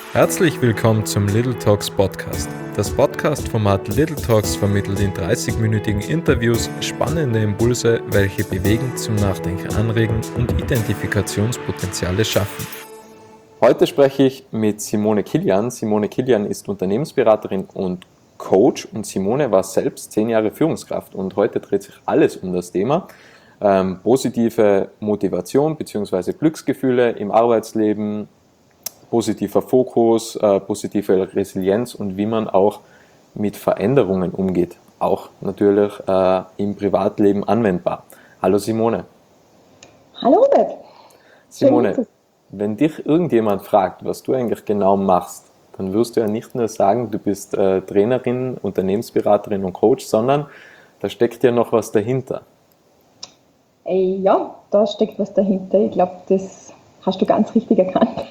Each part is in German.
Herzlich willkommen zum Little Talks Podcast. Das Podcast-Format Little Talks vermittelt in 30-minütigen Interviews spannende Impulse, welche bewegen, zum Nachdenken anregen und Identifikationspotenziale schaffen. Heute spreche ich mit Simone Kilian. Simone Kilian ist Unternehmensberaterin und Coach und Simone war selbst 10 Jahre Führungskraft und heute dreht sich alles um das Thema positive Motivation bzw. Glücksgefühle im Arbeitsleben, positiver Fokus, positive Resilienz und wie man auch mit Veränderungen umgeht. Auch natürlich im Privatleben anwendbar. Hallo Simone. Hallo Robert. Simone, wenn dich irgendjemand fragt, was du eigentlich genau machst, dann wirst du ja nicht nur sagen, du bist Trainerin, Unternehmensberaterin und Coach, sondern da steckt ja noch was dahinter. Ja, da steckt was dahinter. Ich glaube, das hast du ganz richtig erkannt.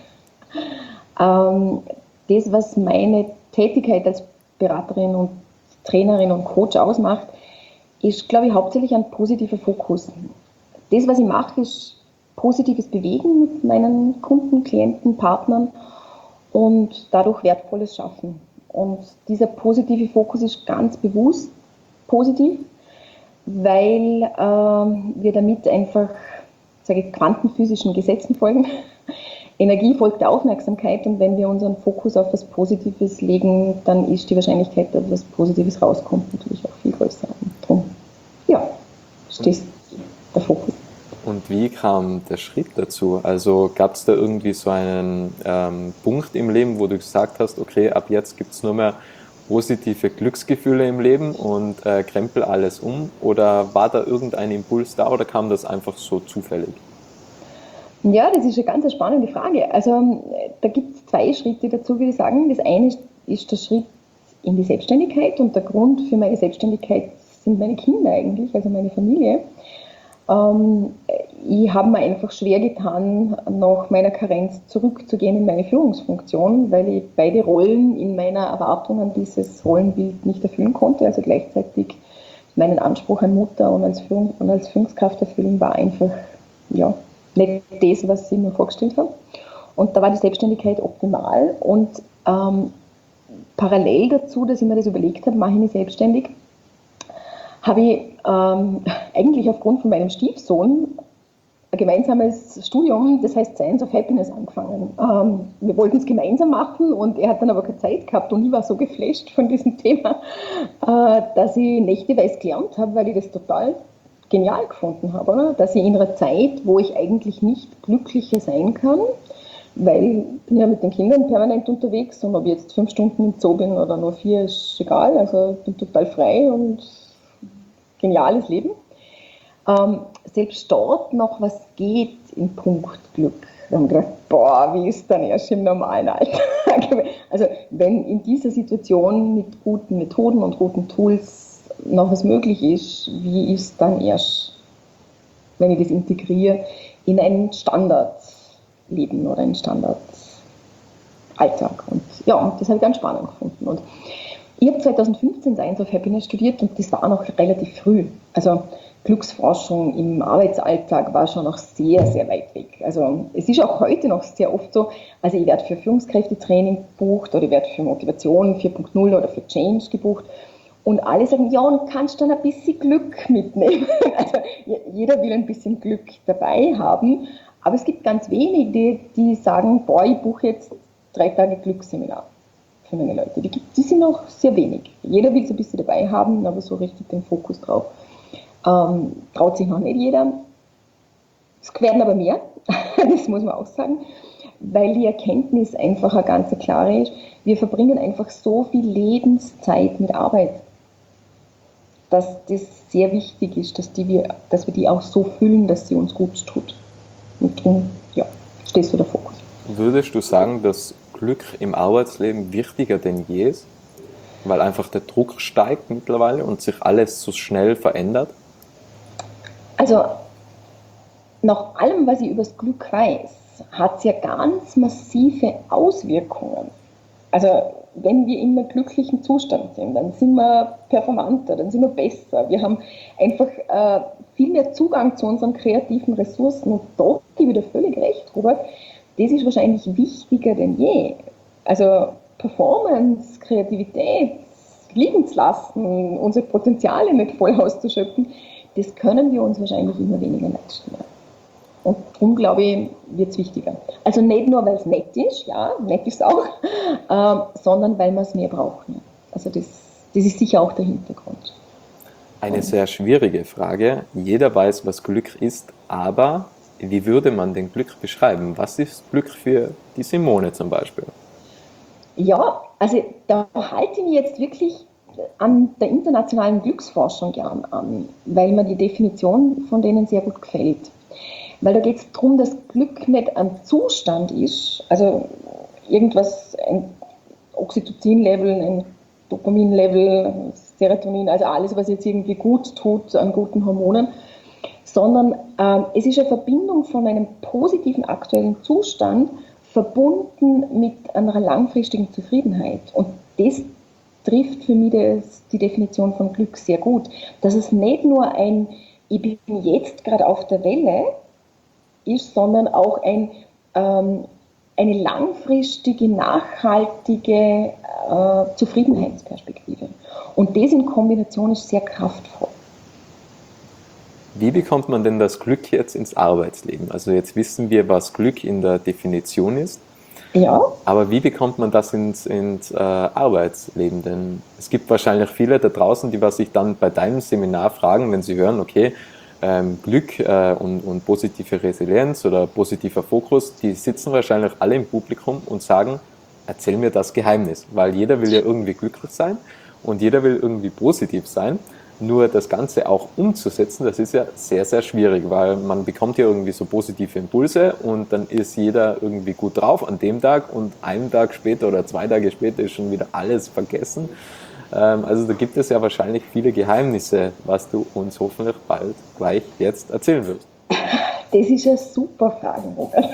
Das, was meine Tätigkeit als Beraterin und Trainerin und Coach ausmacht, ist, glaube ich, hauptsächlich ein positiver Fokus. Das, was ich mache, ist positives Bewegen mit meinen Kunden, Klienten, Partnern und dadurch Wertvolles schaffen. Und dieser positive Fokus ist ganz bewusst positiv, weil wir damit einfach, sage ich, quantenphysischen Gesetzen folgen. Energie folgt der Aufmerksamkeit und wenn wir unseren Fokus auf was Positives legen, dann ist die Wahrscheinlichkeit, dass was Positives rauskommt, natürlich auch viel größer. Und darum, ja, stehst der Fokus. Und wie kam der Schritt dazu? Also gab es da irgendwie so einen Punkt im Leben, wo du gesagt hast, okay, ab jetzt gibt es nur mehr positive Glücksgefühle im Leben und krempel alles um? Oder war da irgendein Impuls da oder kam das einfach so zufällig? Ja, das ist eine ganz spannende Frage. Also da gibt es zwei Schritte dazu, würde ich sagen. Das eine ist der Schritt in die Selbstständigkeit und der Grund für meine Selbstständigkeit sind meine Kinder eigentlich, also meine Familie. Ich habe mir einfach schwer getan, nach meiner Karenz zurückzugehen in meine Führungsfunktion, weil ich beide Rollen in meiner Erwartung an dieses Rollenbild nicht erfüllen konnte. Also gleichzeitig meinen Anspruch an Mutter und als Führungskraft erfüllen war einfach, ja, nicht das, was ich mir vorgestellt habe. Und da war die Selbstständigkeit optimal. Und parallel dazu, dass ich mir das überlegt habe, mache ich mich selbstständig, habe ich eigentlich aufgrund von meinem Stiefsohn ein gemeinsames Studium, das heißt Science of Happiness, angefangen. Wir wollten es gemeinsam machen und er hat dann aber keine Zeit gehabt und ich war so geflasht von diesem Thema, dass ich nächteweise gelernt habe, weil ich das total genial gefunden habe, oder? Dass ich in einer Zeit, wo ich eigentlich nicht glücklicher sein kann, weil ich bin ja mit den Kindern permanent unterwegs und ob ich jetzt 5 Stunden im Zoo bin oder nur 4, ist egal. Also ich bin total frei und geniales Leben. Selbst dort noch was geht in Punkt Glück. Da haben wir gedacht, boah, wie ist dann erst im normalen Alltag? Also wenn in dieser Situation mit guten Methoden und guten Tools noch was möglich ist, wie ist dann erst, wenn ich das integriere, in ein Standardleben oder einen Standardalltag. Und ja, und das habe ich ganz spannend gefunden. Und ich habe 2015 Science of Happiness studiert und das war noch relativ früh. Also Glücksforschung im Arbeitsalltag war schon noch sehr, sehr weit weg. Also es ist auch heute noch sehr oft so, also ich werde für Führungskräftetraining gebucht oder ich werde für Motivation 4.0 oder für Change gebucht und alle sagen, ja, und kannst dann ein bisschen Glück mitnehmen. Also jeder will ein bisschen Glück dabei haben, aber es gibt ganz wenige, die sagen, boah, ich buche jetzt 3 Tage Glücksseminar für meine Leute. Die sind noch sehr wenig. Jeder will es ein bisschen dabei haben, aber so richtig den Fokus drauf. Traut sich noch nicht jeder. Es werden aber mehr, das muss man auch sagen, weil die Erkenntnis einfach eine ganz klare ist. Wir verbringen einfach so viel Lebenszeit mit Arbeit, dass das sehr wichtig ist, dass wir die auch so füllen, dass sie uns gut tut. Und darum, ja, stehst du der Fokus. Würdest du sagen, dass Glück im Arbeitsleben wichtiger denn je ist? Weil einfach der Druck steigt mittlerweile und sich alles so schnell verändert? Also nach allem, was ich über das Glück weiß, hat es ja ganz massive Auswirkungen. Also wenn wir in einem glücklichen Zustand sind, dann sind wir performanter, dann sind wir besser. Wir haben einfach viel mehr Zugang zu unseren kreativen Ressourcen. Und da gebe ich dir völlig recht, Robert, das ist wahrscheinlich wichtiger denn je. Also Performance, Kreativität, liegen zu lassen, unsere Potenziale nicht voll auszuschöpfen, das können wir uns wahrscheinlich immer weniger leisten. Und darum, glaube ich, wird es wichtiger. Also nicht nur, weil es nett ist, ja, nett ist es auch, sondern weil wir es mehr brauchen. Also das ist sicher auch der Hintergrund. Eine sehr schwierige Frage. Jeder weiß, was Glück ist, aber wie würde man denn Glück beschreiben? Was ist Glück für die Simone zum Beispiel? Ja, also da halte ich mich jetzt wirklich an der internationalen Glücksforschung gern an, weil mir die Definition von denen sehr gut gefällt. Weil da geht es darum, dass Glück nicht ein Zustand ist, also irgendwas, ein Oxytocin-Level, ein Dopamin-Level, Serotonin, also alles, was jetzt irgendwie gut tut an guten Hormonen, sondern es ist eine Verbindung von einem positiven aktuellen Zustand verbunden mit einer langfristigen Zufriedenheit. Und das trifft für mich die Definition von Glück sehr gut, dass es nicht nur ein ich bin jetzt gerade auf der Welle ist, sondern auch eine langfristige, nachhaltige Zufriedenheitsperspektive. Und das in Kombination ist sehr kraftvoll. Wie bekommt man denn das Glück jetzt ins Arbeitsleben? Also jetzt wissen wir, was Glück in der Definition ist. Ja. Aber wie bekommt man das ins Arbeitsleben? Denn es gibt wahrscheinlich viele da draußen, die was sich dann bei deinem Seminar fragen, wenn sie hören, okay, Glück und positive Resilienz oder positiver Fokus, die sitzen wahrscheinlich alle im Publikum und sagen, erzähl mir das Geheimnis, weil jeder will ja irgendwie glücklich sein und jeder will irgendwie positiv sein. Nur das Ganze auch umzusetzen, das ist ja sehr, sehr schwierig, weil man bekommt ja irgendwie so positive Impulse und dann ist jeder irgendwie gut drauf an dem Tag und einen Tag später oder 2 Tage später ist schon wieder alles vergessen. Also da gibt es ja wahrscheinlich viele Geheimnisse, was du uns hoffentlich bald gleich jetzt erzählen wirst. Das ist eine super Frage, Robert.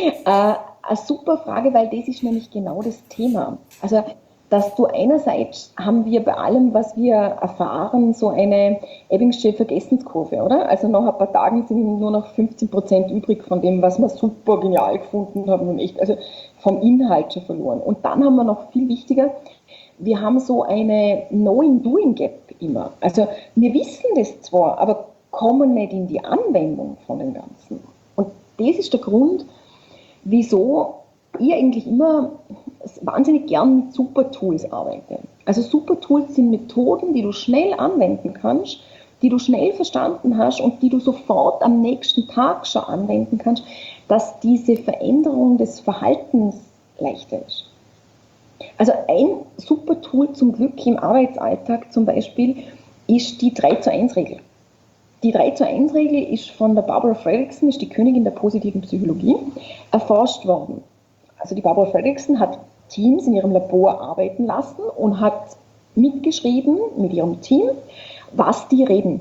Eine super Frage, weil das ist nämlich genau das Thema. Also dass du einerseits haben wir bei allem, was wir erfahren, so eine Ebbingsche Vergessenskurve, oder? Also nach ein paar Tagen sind nur noch 15% übrig von dem, was wir super genial gefunden haben und echt, also vom Inhalt schon verloren. Und dann haben wir noch viel wichtiger, wir haben so eine Knowing-Doing-Gap immer. Also wir wissen das zwar, aber kommen nicht in die Anwendung von dem Ganzen. Und das ist der Grund, wieso ich eigentlich immer wahnsinnig gern mit Super-Tools arbeite. Also Super-Tools sind Methoden, die du schnell anwenden kannst, die du schnell verstanden hast und die du sofort am nächsten Tag schon anwenden kannst, dass diese Veränderung des Verhaltens leichter ist. Also ein Super-Tool zum Glück im Arbeitsalltag zum Beispiel ist die 3:1-Regel. Die 3:1-Regel ist von der Barbara Fredrickson, ist die Königin der positiven Psychologie, erforscht worden. Also die Barbara Fredrickson hat Teams in ihrem Labor arbeiten lassen und hat mitgeschrieben mit ihrem Team, was die reden.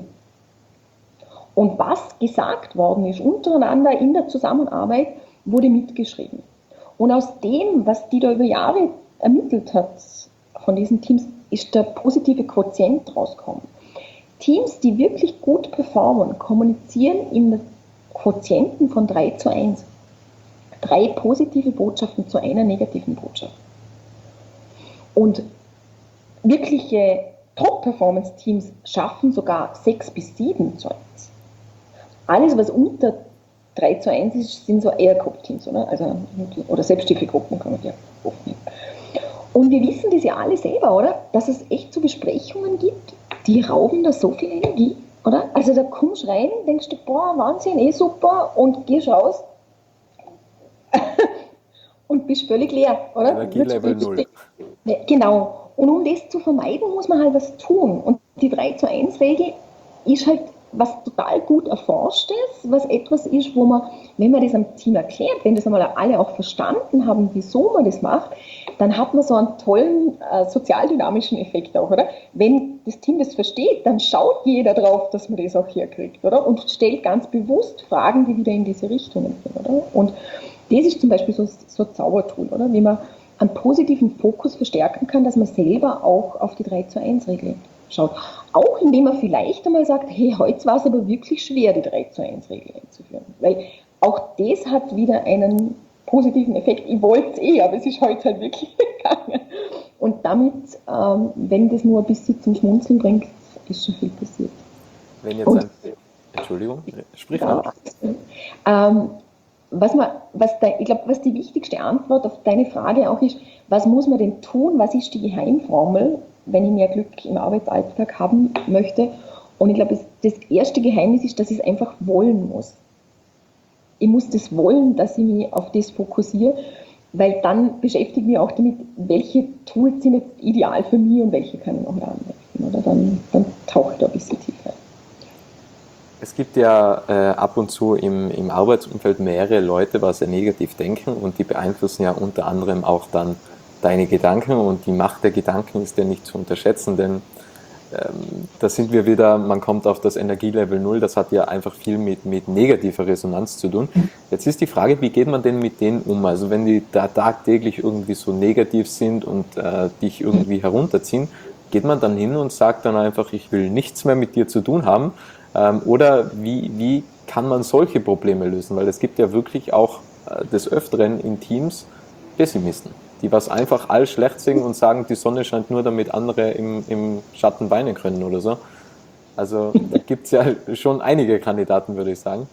Und was gesagt worden ist untereinander in der Zusammenarbeit, wurde mitgeschrieben. Und aus dem, was die da über Jahre ermittelt hat von diesen Teams, ist der positive Quotient rausgekommen. Teams, die wirklich gut performen, kommunizieren im Quotienten von 3:1. 3 positive Botschaften zu einer negativen Botschaft. Und wirkliche Top-Performance-Teams schaffen sogar 6 bis 7:1. Alles, was unter 3:1 ist, sind so eher Gruppteams, oder Selbsthilfegruppen kann man ja oft nehmen. Und wir wissen das ja alle selber, oder? Dass es echt so Besprechungen gibt, die rauben da so viel Energie, oder? Also da kommst du rein, denkst du, boah, Wahnsinn, super, und gehst raus und bist völlig leer, oder? Energielevel 0. Genau. Und um das zu vermeiden, muss man halt was tun. Und die 3:1-Regel ist halt was total gut Erforschtes, was etwas ist, wo man, wenn man das am Team erklärt, wenn das einmal alle auch verstanden haben, wieso man das macht, dann hat man so einen tollen sozialdynamischen Effekt auch, oder? Wenn das Team das versteht, dann schaut jeder drauf, dass man das auch herkriegt, oder? Und stellt ganz bewusst Fragen, die wieder in diese Richtung gehen, oder? Und das ist zum Beispiel so ein Zaubertool, oder? Wie man einen positiven Fokus verstärken kann, dass man selber auch auf die 3:1-Regel schaut. Auch indem man vielleicht einmal sagt, hey, heute war es aber wirklich schwer, die 3:1-Regel einzuführen. Weil auch das hat wieder einen positiven Effekt. Ich wollte es aber es ist heute halt wirklich gegangen. Und damit, wenn das nur ein bisschen zum Schmunzeln bringt, ist schon viel passiert. Wenn jetzt ein, Entschuldigung, sprich an. Ich glaube, was die wichtigste Antwort auf deine Frage auch ist, was muss man denn tun, was ist die Geheimformel, wenn ich mehr Glück im Arbeitsalltag haben möchte? Und ich glaube, das erste Geheimnis ist, dass ich es einfach wollen muss. Ich muss das wollen, dass ich mich auf das fokussiere, weil dann beschäftige ich mich auch damit, welche Tools sind jetzt ideal für mich und welche kann ich noch anwenden. Oder dann tauche ich da ein bisschen tiefer. Es gibt ja ab und zu im Arbeitsumfeld mehrere Leute, was sehr negativ denken, und die beeinflussen ja unter anderem auch dann deine Gedanken, und die Macht der Gedanken ist ja nicht zu unterschätzen, denn da sind wir wieder, man kommt auf das Energielevel 0, das hat ja einfach viel mit negativer Resonanz zu tun. Jetzt ist die Frage, wie geht man denn mit denen um? Also wenn die da tagtäglich irgendwie so negativ sind und dich irgendwie herunterziehen, geht man dann hin und sagt dann einfach, ich will nichts mehr mit dir zu tun haben? Oder wie kann man solche Probleme lösen? Weil es gibt ja wirklich auch des Öfteren in Teams Pessimisten, die was einfach all schlecht sehen und sagen, die Sonne scheint nur, damit andere im Schatten weinen können oder so. Also da gibt es ja schon einige Kandidaten, würde ich sagen.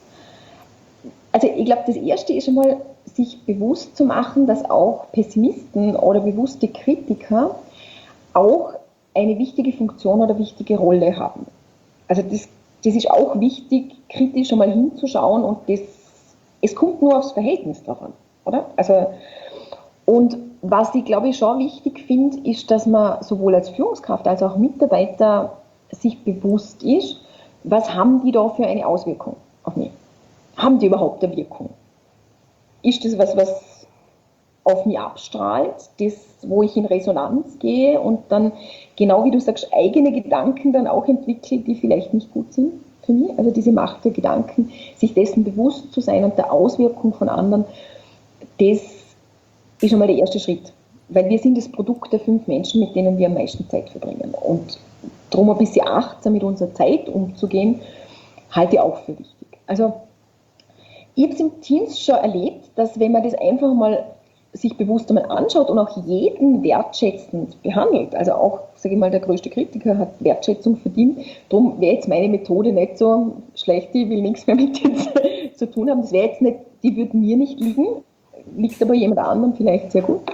Also ich glaube, das Erste ist einmal, sich bewusst zu machen, dass auch Pessimisten oder bewusste Kritiker auch eine wichtige Funktion oder wichtige Rolle haben. Also das ist auch wichtig, kritisch einmal hinzuschauen, und es kommt nur aufs Verhältnis drauf an, oder? Also, und was ich glaube ich schon wichtig finde, ist, dass man sowohl als Führungskraft als auch Mitarbeiter sich bewusst ist, was haben die da für eine Auswirkung auf mich? Haben die überhaupt eine Wirkung? Ist das was auf mich abstrahlt, das, wo ich in Resonanz gehe und dann, genau wie du sagst, eigene Gedanken dann auch entwickle, die vielleicht nicht gut sind für mich? Also diese Macht der Gedanken, sich dessen bewusst zu sein und der Auswirkung von anderen, das ist schon mal der erste Schritt. Weil wir sind das Produkt der 5 Menschen, mit denen wir am meisten Zeit verbringen. Und darum ein bisschen achtsam mit unserer Zeit umzugehen, halte ich auch für wichtig. Also ich habe es im Teams schon erlebt, dass wenn man das einfach mal sich bewusst einmal anschaut und auch jeden wertschätzend behandelt, also auch, sage ich mal, der größte Kritiker hat Wertschätzung verdient, darum wäre jetzt meine Methode nicht so schlecht, ich will nichts mehr mit dir zu tun haben, das wäre jetzt nicht, die würde mir nicht liegen, liegt aber jemand anderem vielleicht sehr gut.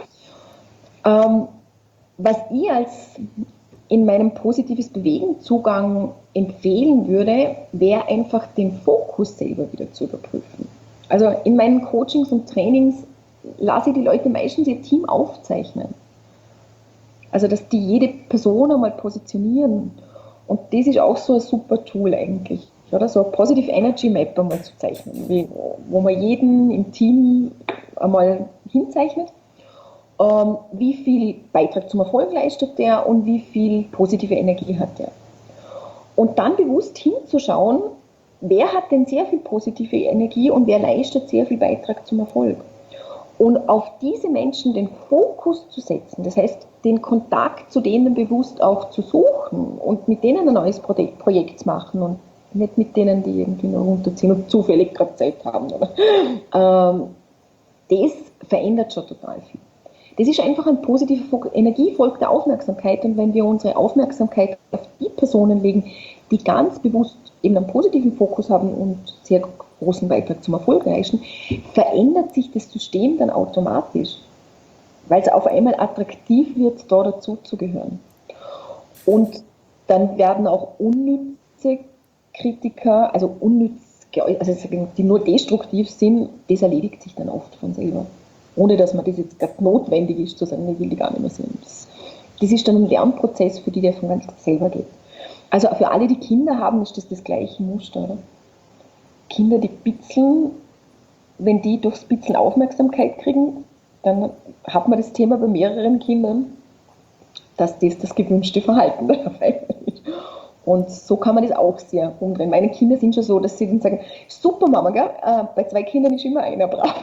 Was ich als in meinem positives Bewegen Zugang empfehlen würde, wäre einfach den Fokus selber wieder zu überprüfen. Also in meinen Coachings und Trainings lasse ich die Leute meistens ihr Team aufzeichnen. Also dass die jede Person einmal positionieren. Und das ist auch so ein super Tool eigentlich. Oder so ein Positive Energy Map einmal zu zeichnen, wo man jeden im Team einmal hinzeichnet, wie viel Beitrag zum Erfolg leistet der und wie viel positive Energie hat der. Und dann bewusst hinzuschauen, wer hat denn sehr viel positive Energie und wer leistet sehr viel Beitrag zum Erfolg. Und auf diese Menschen den Fokus zu setzen, das heißt, den Kontakt zu denen bewusst auch zu suchen und mit denen ein neues Projekt zu machen und nicht mit denen, die irgendwie nur runterziehen und zufällig gerade Zeit haben. Oder? Das verändert schon total viel. Das ist einfach ein positiver Energie, folgt der Aufmerksamkeit, und wenn wir unsere Aufmerksamkeit auf die Personen legen, die ganz bewusst eben einen positiven Fokus haben und sehr großen Beitrag zum Erfolg leisten, verändert sich das System dann automatisch, weil es auf einmal attraktiv wird, da dazuzugehören. Und dann werden auch unnütze Kritiker, also die nur destruktiv sind, das erledigt sich dann oft von selber. Ohne dass man das jetzt gerade notwendig ist, zu sagen, ich will die gar nicht mehr sehen. Das ist dann ein Lernprozess, für die der von ganz selber geht. Also für alle, die Kinder haben, ist das gleiche Muster. Oder? Kinder, die bitzeln, wenn die durchs Bitzeln Aufmerksamkeit kriegen, dann hat man das Thema bei mehreren Kindern, dass das gewünschte Verhalten dabei ist. Und so kann man das auch sehr umdrehen. Meine Kinder sind schon so, dass sie dann sagen, super Mama, gell? Bei 2 Kindern ist immer einer brav.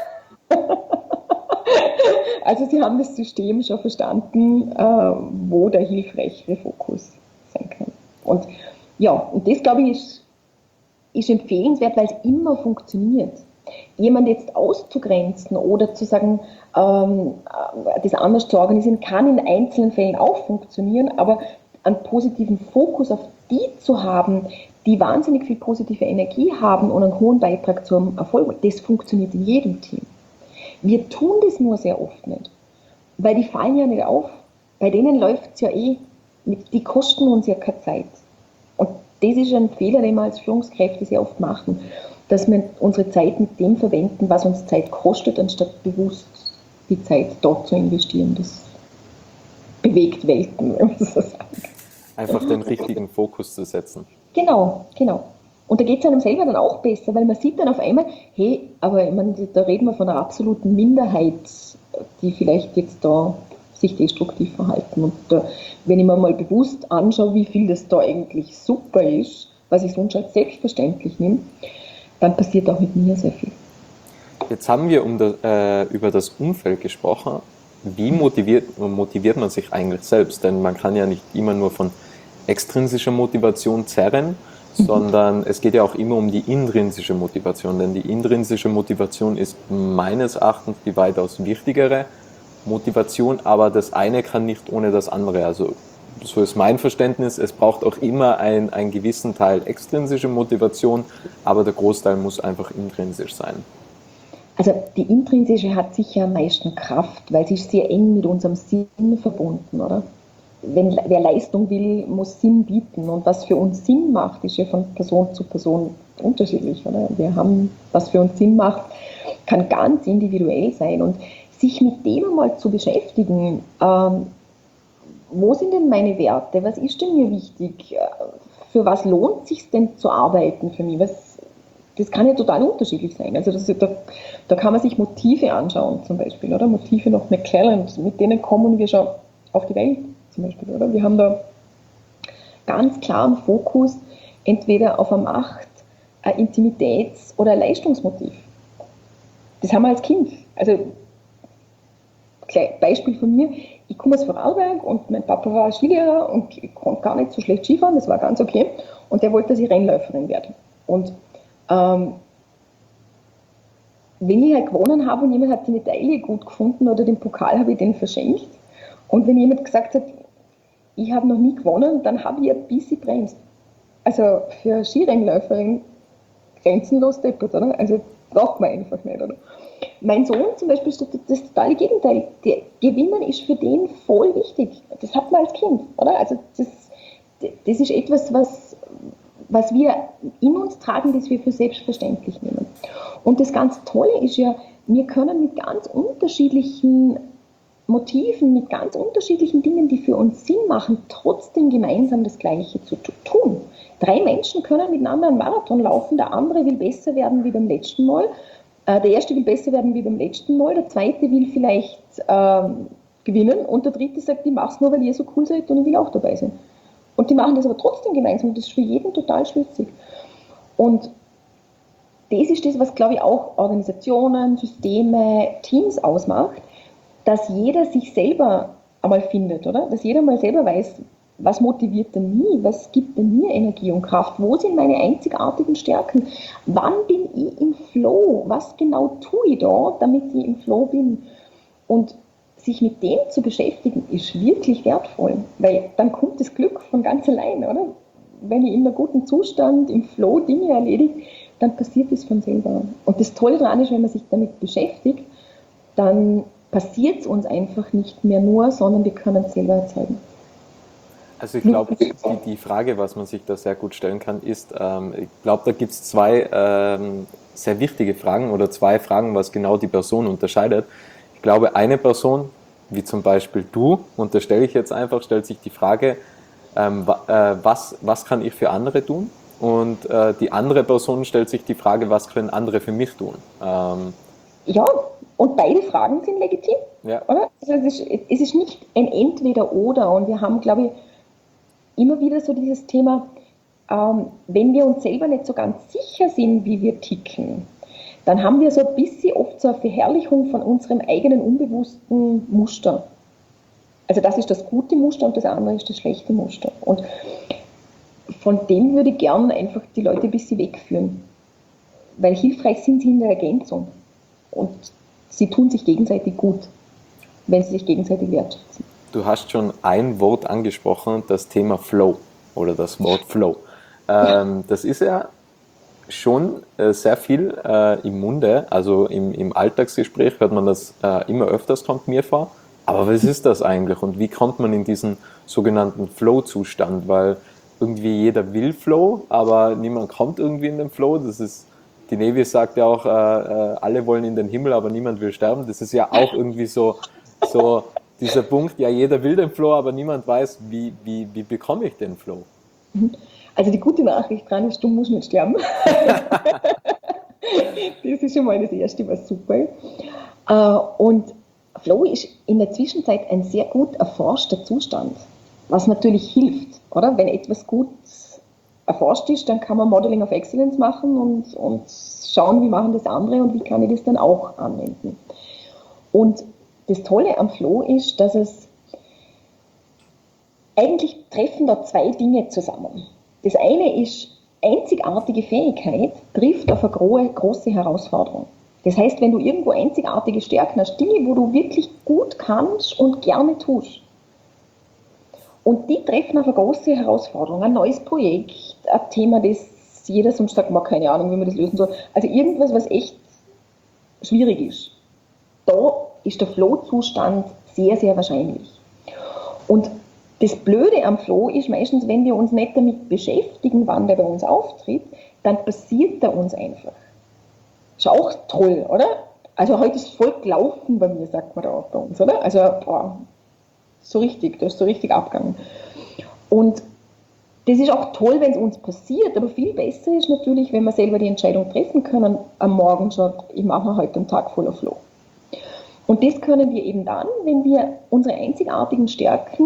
Also sie haben das System schon verstanden, wo der hilfreichere Fokus sein kann. Und ja, und das glaube ich ist empfehlenswert, weil es immer funktioniert. Jemand jetzt auszugrenzen oder zu sagen, das anders zu organisieren, kann in einzelnen Fällen auch funktionieren, aber einen positiven Fokus auf die zu haben, die wahnsinnig viel positive Energie haben und einen hohen Beitrag zum Erfolg, das funktioniert in jedem Team. Wir tun das nur sehr oft nicht, weil die fallen ja nicht auf. Bei denen läuft es ja die kosten uns ja keine Zeit. Und das ist ein Fehler, den wir als Führungskräfte sehr oft machen, dass wir unsere Zeit mit dem verwenden, was uns Zeit kostet, anstatt bewusst die Zeit dort zu investieren. Das bewegt Welten, wenn man so sagt. Einfach den richtigen Fokus zu setzen. Genau. Und da geht es einem selber dann auch besser, weil man sieht dann auf einmal, hey, aber ich meine, da reden wir von einer absoluten Minderheit, die vielleicht jetzt da sich destruktiv verhalten. Und wenn ich mir mal bewusst anschaue, wie viel das da eigentlich super ist, was ich sonst als selbstverständlich nehme, dann passiert auch mit mir sehr viel. Jetzt haben wir über das Umfeld gesprochen. Wie motiviert man sich eigentlich selbst? Denn man kann ja nicht immer nur von extrinsischer Motivation zerren, sondern es geht ja auch immer um die intrinsische Motivation. Denn die intrinsische Motivation ist meines Erachtens die weitaus wichtigere Motivation, aber das eine kann nicht ohne das andere. Also so ist mein Verständnis, es braucht auch immer einen gewissen Teil extrinsische Motivation, aber der Großteil muss einfach intrinsisch sein. Also die intrinsische hat sicher am meisten Kraft, weil sie ist sehr eng mit unserem Sinn verbunden, oder? Wer Leistung will, muss Sinn bieten. Und was für uns Sinn macht, ist ja von Person zu Person unterschiedlich, oder? Was für uns Sinn macht, kann ganz individuell sein. Und sich mit dem einmal zu beschäftigen, wo sind denn meine Werte? Was ist denn mir wichtig? Für was lohnt es sich denn zu arbeiten für mich? Das kann ja total unterschiedlich sein. Also da kann man sich Motive anschauen, zum Beispiel, oder? Motive nach McClellan, mit denen kommen wir schon auf die Welt, zum Beispiel, oder? Wir haben da ganz klaren Fokus, entweder auf eine Macht, ein Intimitäts- oder ein Leistungsmotiv. Das haben wir als Kind. Also, Beispiel von mir, ich komme aus Vorarlberg und mein Papa war Skilehrer und ich konnte gar nicht so schlecht Skifahren, das war ganz okay. Und der wollte, dass ich Rennläuferin werde. Und wenn ich halt gewonnen habe und jemand hat die Medaille gut gefunden oder den Pokal, habe ich den verschenkt. Und wenn jemand gesagt hat, ich habe noch nie gewonnen, dann habe ich ein bisschen bremst. Also für eine Skirennläuferin grenzenlos deppert, oder? Also braucht man einfach nicht, oder? Mein Sohn zum Beispiel ist das totale Gegenteil. Gewinnen ist für den voll wichtig. Das hat man als Kind, oder? Also das ist etwas, was wir in uns tragen, das wir für selbstverständlich nehmen. Und das ganz Tolle ist ja, wir können mit ganz unterschiedlichen Motiven, mit ganz unterschiedlichen Dingen, die für uns Sinn machen, trotzdem gemeinsam das Gleiche zu tun. 3 Menschen können miteinander einen Marathon laufen, der andere will besser werden wie beim letzten Mal, der erste will besser werden wie beim letzten Mal, der zweite will vielleicht gewinnen und der dritte sagt, ich mache es nur, weil ihr so cool seid und ich will auch dabei sein. Und die machen das aber trotzdem gemeinsam und das ist für jeden total schlüssig. Und das ist das, was, glaube ich, auch Organisationen, Systeme, Teams ausmacht, dass jeder sich selber einmal findet, oder? Dass jeder mal selber weiß, was motiviert denn mich, was gibt denn mir Energie und Kraft, wo sind meine einzigartigen Stärken, wann bin ich im Flow, was genau tue ich da, damit ich im Flow bin. Und sich mit dem zu beschäftigen, ist wirklich wertvoll, weil dann kommt das Glück von ganz allein, oder? Wenn ich in einem guten Zustand, im Flow Dinge erledige, dann passiert es von selber. Und das Tolle daran ist, wenn man sich damit beschäftigt, dann passiert es uns einfach nicht mehr nur, sondern wir können es selber erzeugen. Also ich glaube, die Frage, was man sich da sehr gut stellen kann, ist, ich glaube, da gibt es 2 sehr wichtige Fragen oder 2 Fragen, was genau die Person unterscheidet. Ich glaube, eine Person, wie zum Beispiel du, unterstelle ich jetzt einfach, stellt sich die Frage, was kann ich für andere tun? Und die andere Person stellt sich die Frage, was können andere für mich tun? Ja, und beide Fragen sind legitim, ja. Oder? Also es ist nicht ein Entweder-Oder und wir haben, glaube ich, immer wieder so dieses Thema, wenn wir uns selber nicht so ganz sicher sind, wie wir ticken, dann haben wir so ein bisschen oft so eine Verherrlichung von unserem eigenen unbewussten Muster. Also das ist das gute Muster und das andere ist das schlechte Muster. Und von dem würde ich gerne einfach die Leute ein bisschen wegführen. weil hilfreich sind sie in der Ergänzung und sie tun sich gegenseitig gut, wenn sie sich gegenseitig wertschätzen. Du hast schon ein Wort angesprochen, das Thema Flow oder das Wort Flow. Das ist ja schon sehr viel im Munde, also im Alltagsgespräch hört man das immer öfters, kommt mir vor. Aber was ist das eigentlich und wie kommt man in diesen sogenannten Flow-Zustand? Weil irgendwie jeder will Flow, aber niemand kommt irgendwie in den Flow. Das ist, die Navy sagt ja auch, alle wollen in den Himmel, aber niemand will sterben. Das ist ja auch irgendwie so dieser Punkt, ja jeder will den Flow, aber niemand weiß, wie bekomme ich den Flow? Also die gute Nachricht dran ist, du musst nicht sterben. Das ist schon mal das Erste, was super ist. Und Flow ist in der Zwischenzeit ein sehr gut erforschter Zustand, was natürlich hilft, oder? Wenn etwas gut erforscht ist, dann kann man Modeling of Excellence machen und schauen, wie machen das andere und wie kann ich das dann auch anwenden. Und das Tolle am Flow ist, dass es eigentlich treffen da zwei Dinge zusammen. Das eine ist, einzigartige Fähigkeit trifft auf eine große Herausforderung. Das heißt, wenn du irgendwo einzigartige Stärken hast, Dinge, wo du wirklich gut kannst und gerne tust, und die treffen auf eine große Herausforderung, ein neues Projekt, ein Thema, das jeder sonst sagt, man keine Ahnung, wie man das lösen soll. Also irgendwas, was echt schwierig ist. Da ist der Flow-Zustand sehr, sehr wahrscheinlich. Und das Blöde am Flow ist meistens, wenn wir uns nicht damit beschäftigen, wann der bei uns auftritt, dann passiert der uns einfach. Ist auch toll, oder? Also heute ist voll gelaufen bei mir, sagt man da auch bei uns, oder? Also, boah, so richtig, das ist so richtig abgegangen. Und das ist auch toll, wenn es uns passiert, aber viel besser ist natürlich, wenn wir selber die Entscheidung treffen können, am Morgen schon, ich mache heute einen Tag voller Flow. Und das können wir eben dann, wenn wir unsere einzigartigen Stärken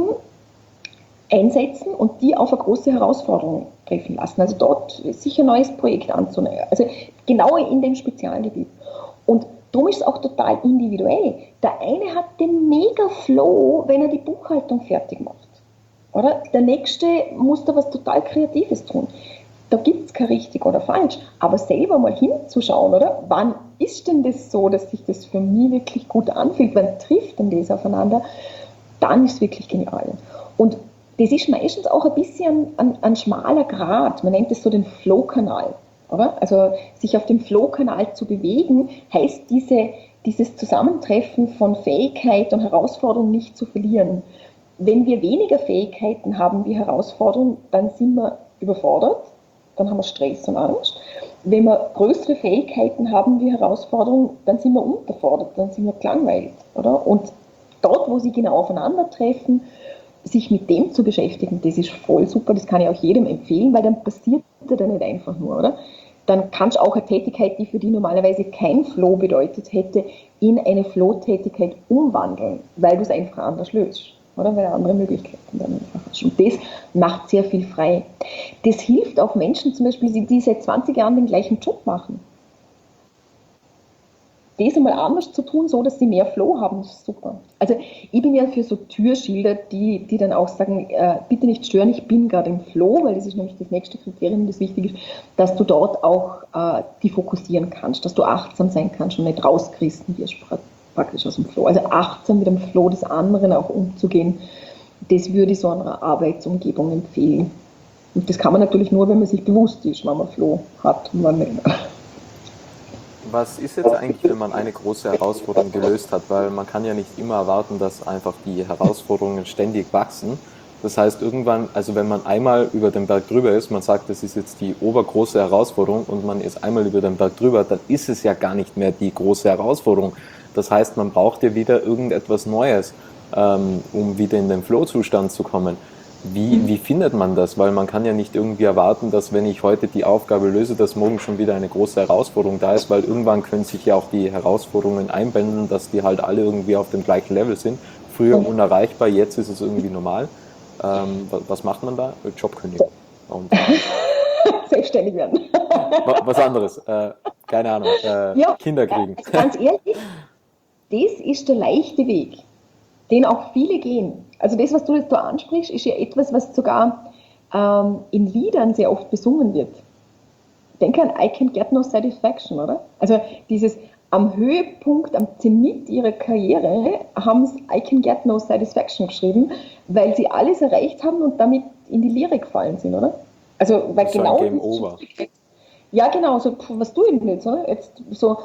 einsetzen und die auf eine große Herausforderung treffen lassen. Also dort sich ein neues Projekt anzunehmen. Also genau in dem Spezialgebiet. Und darum ist es auch total individuell. Der eine hat den mega Flow, wenn er die Buchhaltung fertig macht. Oder? Der nächste muss da was total Kreatives tun. Da gibt es kein richtig oder falsch. Aber selber mal hinzuschauen, oder? Wann ist denn das so, dass sich das für mich wirklich gut anfühlt? Wann trifft denn das aufeinander? Dann ist es wirklich genial. Und das ist meistens auch ein bisschen ein schmaler Grat. Man nennt es so den Flow-Kanal. Oder? Also sich auf dem Flow-Kanal zu bewegen, heißt dieses Zusammentreffen von Fähigkeit und Herausforderung nicht zu verlieren. Wenn wir weniger Fähigkeiten haben wie Herausforderungen, dann sind wir überfordert, dann haben wir Stress und Angst. Wenn wir größere Fähigkeiten haben wie Herausforderungen, dann sind wir unterfordert, dann sind wir gelangweilt. Oder? Und dort, wo sie genau aufeinandertreffen, sich mit dem zu beschäftigen, das ist voll super, das kann ich auch jedem empfehlen, weil dann passiert das nicht einfach nur, oder? Dann kannst du auch eine Tätigkeit, die für die normalerweise kein Flow bedeutet hätte, in eine Flow-Tätigkeit umwandeln, weil du es einfach anders löst, oder? Weil du andere Möglichkeiten dann einfach hast. Und das macht sehr viel frei. Das hilft auch Menschen zum Beispiel, die seit 20 Jahren den gleichen Job machen. Das einmal anders zu tun, so dass sie mehr Flow haben, ist super. Also ich bin ja für so Türschilder, die dann auch sagen, bitte nicht stören, ich bin gerade im Flow, weil das ist nämlich das nächste Kriterium, das wichtig ist, dass du dort auch die fokussieren kannst, dass du achtsam sein kannst und nicht rausgerissen wirst praktisch aus dem Flow. Also achtsam mit dem Flow des anderen auch umzugehen, das würde ich so einer Arbeitsumgebung empfehlen. Und das kann man natürlich nur, wenn man sich bewusst ist, wann man Flow hat und wann nicht. Was ist jetzt eigentlich, wenn man eine große Herausforderung gelöst hat? Weil man kann ja nicht immer erwarten, dass einfach die Herausforderungen ständig wachsen. Das heißt, irgendwann, also wenn man einmal über den Berg drüber ist, man sagt, das ist jetzt die obergroße Herausforderung und man ist einmal über den Berg drüber, dann ist es ja gar nicht mehr die große Herausforderung. Das heißt, man braucht ja wieder irgendetwas Neues, um wieder in den Flow-Zustand zu kommen. Wie findet man das? Weil man kann ja nicht irgendwie erwarten, dass wenn ich heute die Aufgabe löse, dass morgen schon wieder eine große Herausforderung da ist, weil irgendwann können sich ja auch die Herausforderungen einpendeln, dass die halt alle irgendwie auf dem gleichen Level sind. Früher unerreichbar, jetzt ist es irgendwie normal. Was macht man da? Job kündigen. Und, Selbstständig werden. Was anderes. Keine Ahnung. Kinder kriegen. Ganz ehrlich, das ist der leichte Weg, den auch viele gehen. Also das, was du jetzt da ansprichst, ist ja etwas, was sogar in Liedern sehr oft besungen wird. denke an I can get no satisfaction, oder? Also dieses am Höhepunkt, am Zenit ihrer Karriere haben sie I can get no satisfaction geschrieben, weil sie alles erreicht haben und damit in die Leere gefallen sind, oder? Also, weil Das ist so ein genau Game Over. ja, genau, so, was tue ich denn jetzt, oder? Jetzt so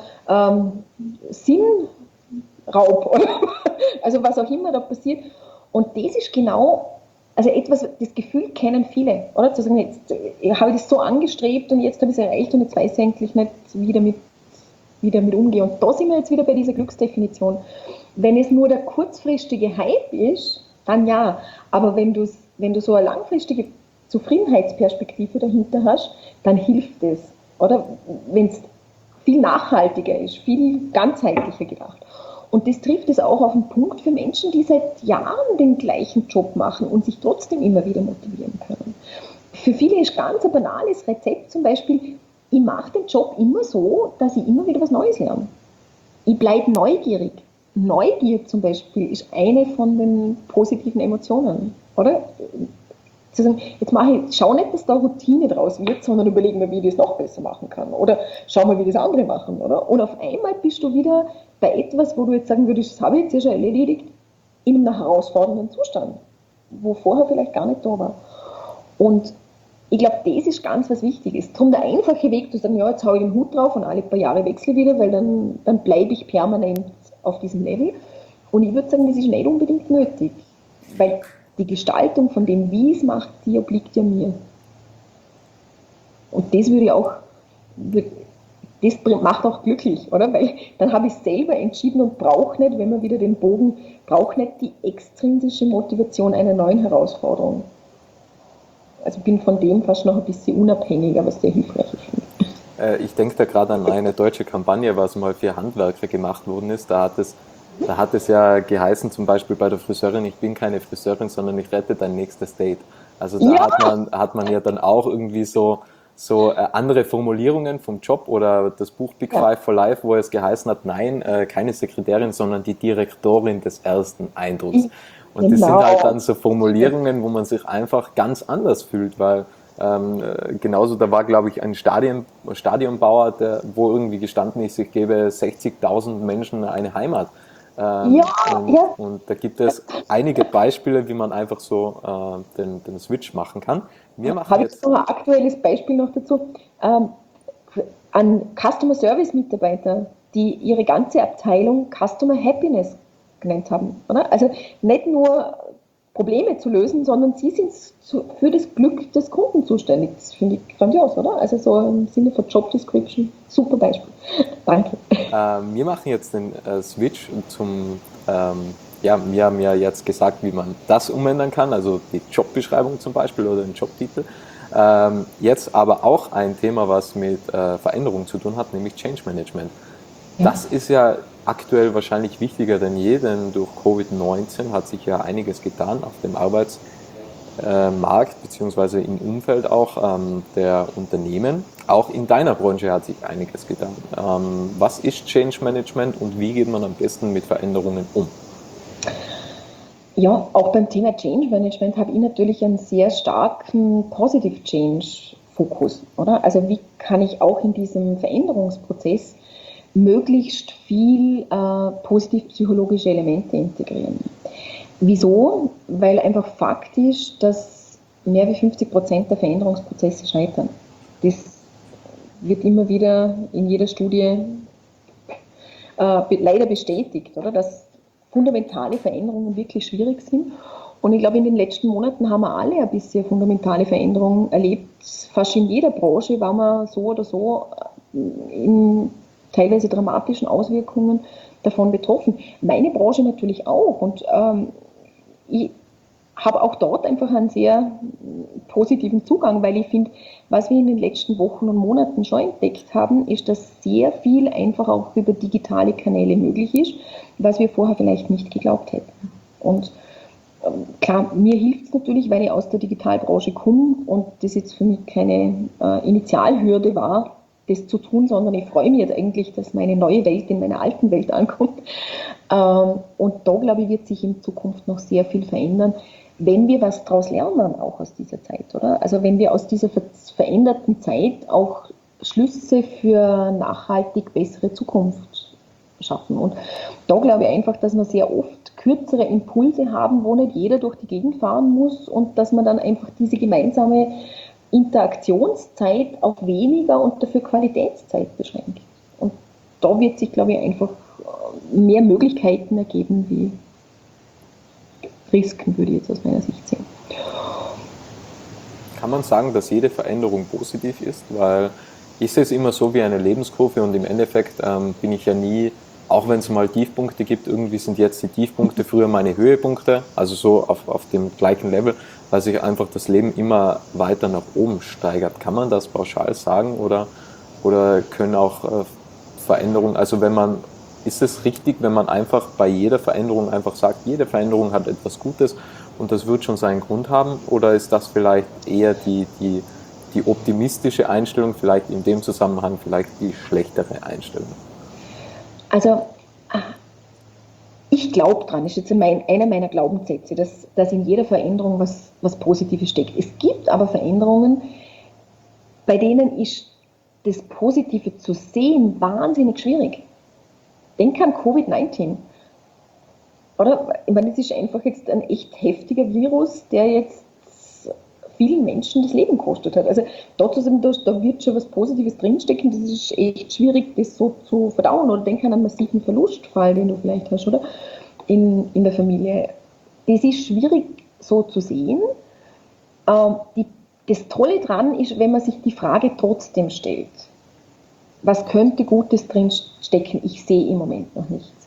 Sinnraub, oder? Also was auch immer da passiert. Und das ist genau, also etwas, das Gefühl kennen viele, oder? Zu sagen, jetzt habe ich das so angestrebt und jetzt habe ich es erreicht und jetzt weiß ich eigentlich nicht, wie damit umgehe. Und da sind wir jetzt wieder bei dieser Glücksdefinition. Wenn es nur der kurzfristige Hype ist, dann ja. Aber wenn du so eine langfristige Zufriedenheitsperspektive dahinter hast, dann hilft es. Oder wenn es viel nachhaltiger ist, viel ganzheitlicher gedacht. Und das trifft es auch auf den Punkt für Menschen, die seit Jahren den gleichen Job machen und sich trotzdem immer wieder motivieren können. Für viele ist ganz ein banales Rezept zum Beispiel, ich mache den Job immer so, dass ich immer wieder was Neues lerne. Ich bleibe neugierig. Neugier zum Beispiel ist eine von den positiven Emotionen, oder? Zu sagen, jetzt schau nicht, dass da Routine draus wird, sondern überlege mir, wie ich das noch besser machen kann. Oder schau mal, wie das andere machen, oder? Und auf einmal bist du wieder bei etwas, wo du jetzt sagen würdest, das habe ich jetzt ja schon erledigt, in einem herausfordernden Zustand, wo vorher vielleicht gar nicht da war. Und ich glaube, das ist ganz was Wichtiges. Darum der einfache Weg, zu sagen, ja, jetzt haue ich den Hut drauf und alle paar Jahre wechsle ich wieder, weil dann bleibe ich permanent auf diesem Level. Und ich würde sagen, das ist nicht unbedingt nötig, weil die Gestaltung von dem, wie es macht, die obliegt ja mir. Und das das macht auch glücklich, oder? Weil dann habe ich es selber entschieden und brauche nicht, wenn man wieder den Bogen, brauche nicht die extrinsische Motivation einer neuen Herausforderung. Also bin von dem fast noch ein bisschen unabhängiger, was sehr hilfreich ist. Ich denke da gerade an eine deutsche Kampagne, was mal für Handwerker gemacht worden ist. Da hat es ja geheißen, zum Beispiel bei der Friseurin, ich bin keine Friseurin, sondern ich rette dein nächstes Date. Also da Ja. hat man ja dann auch irgendwie so andere Formulierungen vom Job oder das Buch Big Five for Life, wo es geheißen hat, nein, keine Sekretärin, sondern die Direktorin des ersten Eindrucks. Und das sind halt dann so Formulierungen, wo man sich einfach ganz anders fühlt, weil genauso, da war, glaube ich, ein Stadionbauer, wo irgendwie gestanden ist, ich gebe 60.000 Menschen eine Heimat. Und da gibt es einige Beispiele, wie man einfach so den Switch machen kann. Habe ich noch ein aktuelles Beispiel noch dazu? An Customer Service Mitarbeiter, die ihre ganze Abteilung Customer Happiness genannt haben. Oder? Also nicht nur Probleme zu lösen, sondern sie sind für das Glück des Kunden zuständig. Das finde ich grandios, oder? Also so im Sinne von Job Description, super Beispiel. Danke. Wir machen jetzt den Switch zum, wir haben ja jetzt gesagt, wie man das umändern kann, also die Jobbeschreibung zum Beispiel oder den Jobtitel. Jetzt aber auch ein Thema, was mit Veränderung zu tun hat, nämlich Change Management. Das ist ja aktuell wahrscheinlich wichtiger denn je, denn durch Covid-19 hat sich ja einiges getan auf dem Arbeitsmarkt beziehungsweise im Umfeld auch der Unternehmen. Auch in deiner Branche hat sich einiges getan. Was ist Change Management und wie geht man am besten mit Veränderungen um? Ja, auch beim Thema Change Management habe ich natürlich einen sehr starken Positive Change Fokus, oder? Also wie kann ich auch in diesem Veränderungsprozess möglichst viel positiv-psychologische Elemente integrieren. Wieso? Weil einfach Fakt ist, dass mehr wie 50% der Veränderungsprozesse scheitern. Das wird immer wieder in jeder Studie leider bestätigt, oder? Dass fundamentale Veränderungen wirklich schwierig sind. Und ich glaube, in den letzten Monaten haben wir alle ein bisschen fundamentale Veränderungen erlebt. Fast in jeder Branche war man so oder so in teilweise dramatischen Auswirkungen davon betroffen. Meine Branche natürlich auch. Und ich habe auch dort einfach einen sehr positiven Zugang, weil ich finde, was wir in den letzten Wochen und Monaten schon entdeckt haben, ist, dass sehr viel einfach auch über digitale Kanäle möglich ist, was wir vorher vielleicht nicht geglaubt hätten. Und klar, mir hilft es natürlich, weil ich aus der Digitalbranche komme und das jetzt für mich keine Initialhürde war, das zu tun, sondern ich freue mich jetzt eigentlich, dass meine neue Welt in meiner alten Welt ankommt. Und da, glaube ich, wird sich in Zukunft noch sehr viel verändern, wenn wir was daraus lernen, auch aus dieser Zeit, oder? Also wenn wir aus dieser veränderten Zeit auch Schlüsse für nachhaltig bessere Zukunft schaffen. Und da glaube ich einfach, dass wir sehr oft kürzere Impulse haben, wo nicht jeder durch die Gegend fahren muss und dass man dann einfach diese gemeinsame Interaktionszeit auf weniger und dafür Qualitätszeit beschränkt. Und da wird sich, glaube ich, einfach mehr Möglichkeiten ergeben wie Risiken, würde ich jetzt aus meiner Sicht sehen. Kann man sagen, dass jede Veränderung positiv ist? Weil ich sehe es immer so wie eine Lebenskurve und im Endeffekt bin ich ja nie, auch wenn es mal Tiefpunkte gibt, irgendwie sind jetzt die Tiefpunkte früher meine Höhepunkte, also so auf dem gleichen Level, weil sich einfach das Leben immer weiter nach oben steigert. Kann man das pauschal sagen oder können auch Veränderungen, also ist es richtig, wenn man einfach bei jeder Veränderung einfach sagt, jede Veränderung hat etwas Gutes und das wird schon seinen Grund haben, oder ist das vielleicht eher die optimistische Einstellung, vielleicht in dem Zusammenhang vielleicht die schlechtere Einstellung? Also ich glaube dran, ist jetzt einer meiner Glaubenssätze, dass in jeder Veränderung was Positives steckt. Es gibt aber Veränderungen, bei denen ist das Positive zu sehen wahnsinnig schwierig. Denk an Covid-19. Oder? Ich meine, das ist einfach jetzt ein echt heftiger Virus, der jetzt vielen Menschen das Leben gekostet hat. Also da zu sagen, da wird schon was Positives drinstecken, das ist echt schwierig, das so zu verdauen. Oder denk an einen massiven Verlustfall, den du vielleicht hast, oder? In der Familie. Das ist schwierig so zu sehen. Das Tolle daran ist, wenn man sich die Frage trotzdem stellt, was könnte Gutes drin stecken? Ich sehe im Moment noch nichts.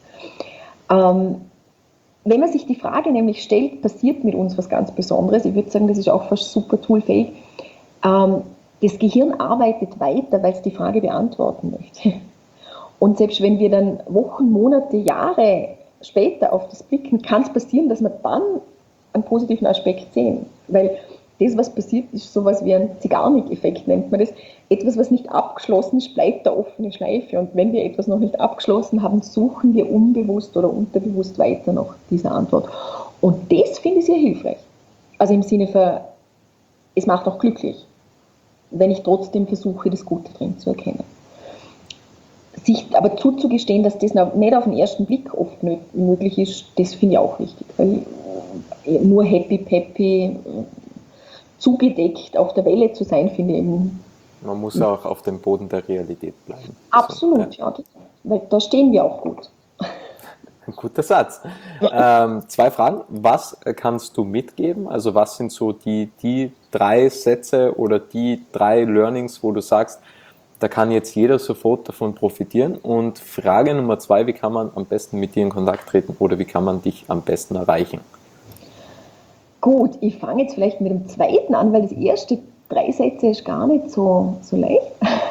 Wenn man sich die Frage nämlich stellt, passiert mit uns was ganz Besonderes, ich würde sagen, das ist auch fast super toolfähig, das Gehirn arbeitet weiter, weil es die Frage beantworten möchte. Und selbst wenn wir dann Wochen, Monate, Jahre später auf das blicken, kann es passieren, dass wir dann einen positiven Aspekt sehen. Weil das, was passiert, ist sowas wie ein Zeigarnik-Effekt, nennt man das. Etwas, was nicht abgeschlossen ist, bleibt der offene Schleife. Und wenn wir etwas noch nicht abgeschlossen haben, suchen wir unbewusst oder unterbewusst weiter nach dieser Antwort. Und das finde ich sehr hilfreich. Also im Sinne von, es macht auch glücklich, wenn ich trotzdem versuche, das Gute drin zu erkennen. Sich aber zuzugestehen, dass das nicht auf den ersten Blick oft möglich ist, das finde ich auch wichtig. Weil nur happy, peppy, zugedeckt auf der Welle zu sein, finde ich eben. Man muss auch auf dem Boden der Realität bleiben. Absolut, ja. Weil da stehen wir auch gut. Ein guter Satz. 2 Fragen. Was kannst du mitgeben? Also was sind so die 3 Sätze oder die 3 Learnings, wo du sagst, da kann jetzt jeder sofort davon profitieren? Und Frage Nummer 2, wie kann man am besten mit dir in Kontakt treten oder wie kann man dich am besten erreichen? Gut, ich fange jetzt vielleicht mit dem zweiten an, weil das erste 3 Sätze ist gar nicht so leicht.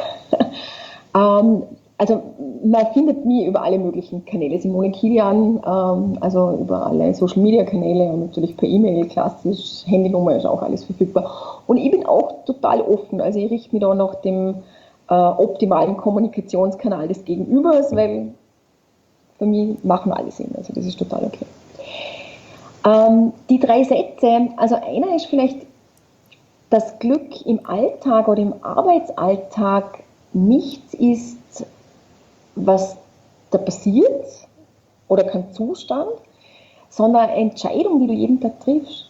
Also man findet mich über alle möglichen Kanäle. Simone Kilian, also über alle Social Media Kanäle und natürlich per E-Mail, klassisch, Handynummer ist auch alles verfügbar. Und ich bin auch total offen, also ich richte mich da nach dem optimalen Kommunikationskanal des Gegenübers, weil für mich machen alle Sinn, also das ist total okay. Die 3 Sätze, also einer ist vielleicht, dass Glück im Alltag oder im Arbeitsalltag nichts ist, was da passiert oder kein Zustand, sondern eine Entscheidung, die du jeden Tag triffst.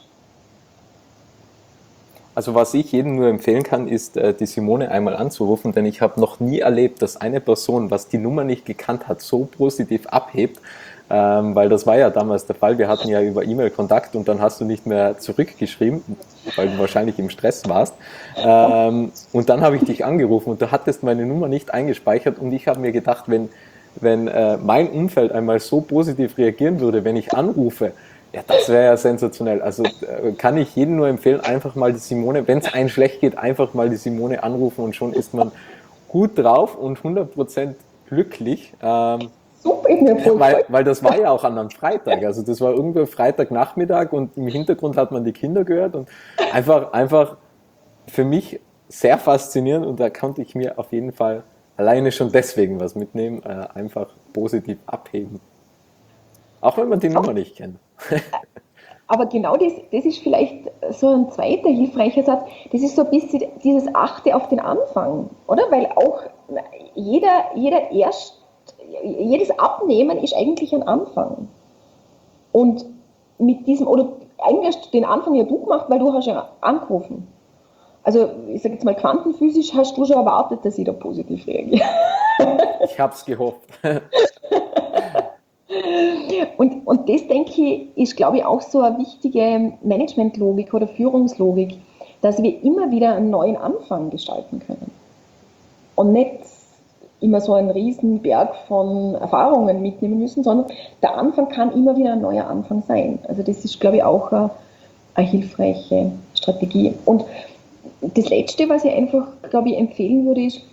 Also was ich jedem nur empfehlen kann, ist die Simone einmal anzurufen, denn ich habe noch nie erlebt, dass eine Person, was die Nummer nicht gekannt hat, so positiv abhebt, weil das war ja damals der Fall. Wir hatten ja über E-Mail Kontakt und dann hast du nicht mehr zurückgeschrieben, weil du wahrscheinlich im Stress warst. Und dann habe ich dich angerufen und du hattest meine Nummer nicht eingespeichert und ich habe mir gedacht, wenn mein Umfeld einmal so positiv reagieren würde, wenn ich anrufe, ja, das wäre ja sensationell. Also kann ich jedem nur empfehlen, einfach mal die Simone, wenn es einem schlecht geht, einfach mal die Simone anrufen und schon ist man gut drauf und 100% glücklich. Super, ich mir voll weil das war ja auch an einem Freitag. Also das war irgendwo Freitagnachmittag und im Hintergrund hat man die Kinder gehört und einfach für mich sehr faszinierend und da konnte ich mir auf jeden Fall alleine schon deswegen was mitnehmen, einfach positiv abheben. Auch wenn man die Nummer nicht kennt. aber genau das ist vielleicht so ein zweiter hilfreicher Satz. Das ist so ein bisschen dieses Achte auf den Anfang, oder? Weil auch jedes Abnehmen ist eigentlich ein Anfang. Und mit diesem, oder eigentlich hast du den Anfang ja du gemacht, weil du hast ja angerufen. Also ich sage jetzt mal, quantenphysisch hast du schon erwartet, dass ich da positiv reagiere. Ich habe es gehofft. Und das, denke ich, ist, glaube ich, auch so eine wichtige Managementlogik oder Führungslogik, dass wir immer wieder einen neuen Anfang gestalten können. Und nicht immer so einen riesen Berg von Erfahrungen mitnehmen müssen, sondern der Anfang kann immer wieder ein neuer Anfang sein. Also das ist, glaube ich, auch eine hilfreiche Strategie. Und das Letzte, was ich einfach, glaube ich, empfehlen würde, ist,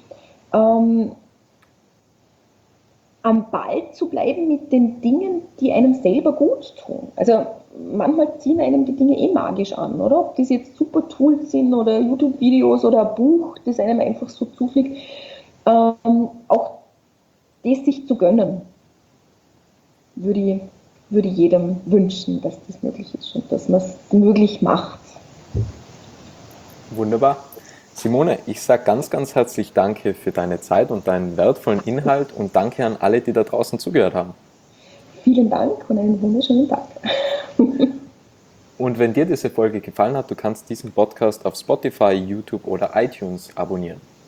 am Ball zu bleiben mit den Dingen, die einem selber gut tun. Also manchmal ziehen einem die Dinge magisch an, oder? Ob das jetzt super Tools sind oder YouTube-Videos oder ein Buch, das einem einfach so zufliegt. Auch das sich zu gönnen, würde ich jedem wünschen, dass das möglich ist und dass man es möglich macht. Wunderbar. Simone, ich sage ganz, ganz herzlich danke für deine Zeit und deinen wertvollen Inhalt und danke an alle, die da draußen zugehört haben. Vielen Dank und einen wunderschönen Tag. Und wenn dir diese Folge gefallen hat, du kannst diesen Podcast auf Spotify, YouTube oder iTunes abonnieren.